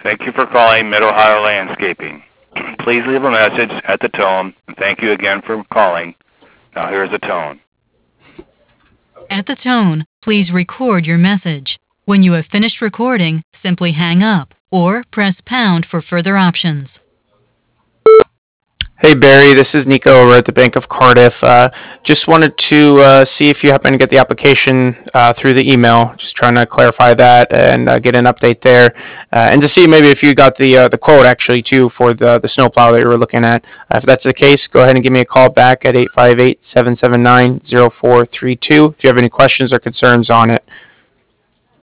Thank you for calling Mid-Ohio Landscaping. Please leave a message at the tone, and thank you again for calling. Now here's the tone. At the tone, please record your message. When you have finished recording, simply hang up or press pound for further options. Hey Barry, this is Nico over at the Bank of Cardiff. Just wanted to see if you happen to get the application through the email. Just trying to clarify that and get an update there, and to see maybe if you got the quote actually too for the snowplow that you were looking at. If that's the case, go ahead and give me a call back at 858-779-0432 if you have any questions or concerns on it.